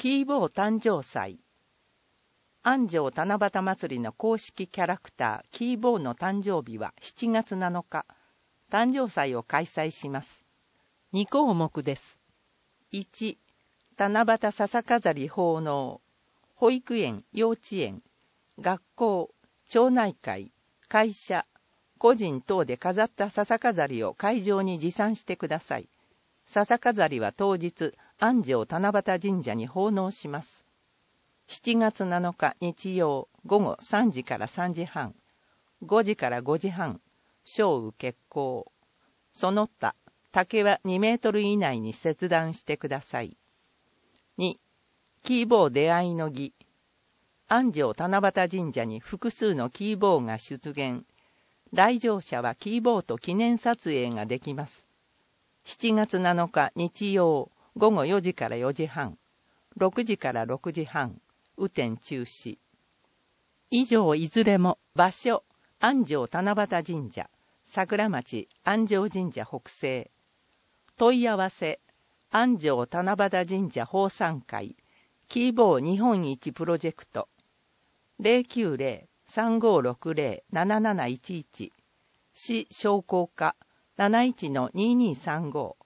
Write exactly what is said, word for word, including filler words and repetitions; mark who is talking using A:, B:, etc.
A: キーボー誕生祭。安城七夕祭りの公式キャラクターキーボーの誕生日はしちがつなのか、誕生祭を開催します。に項目です。いち、七夕笹飾り奉納。保育園、幼稚園、学校、町内会、会社、個人等で飾った笹飾りを会場に持参してください。笹飾りは当日、安城七夕神社に奉納します。しちがつなのか日曜午後さんじからさんじはん、ごじからごじはん、小雨決行。その他、竹はにメートル以内に切断してください。に、キーボー出会いの儀。安城七夕神社に複数のキーボーが出現。来場者はキーボーと記念撮影ができます。しちがつなのか日曜午後よじからよじはん、ろくじからろくじはん、雨天中止。以上いずれも場所、安城七夕神社、桜町安城神社北西。問い合わせ、安城七夕神社奉賛会、キーボー日本一プロジェクト、ゼロきゅうゼロ さんごろくゼロ なななないちいち、市商工課 なないちのににさんご。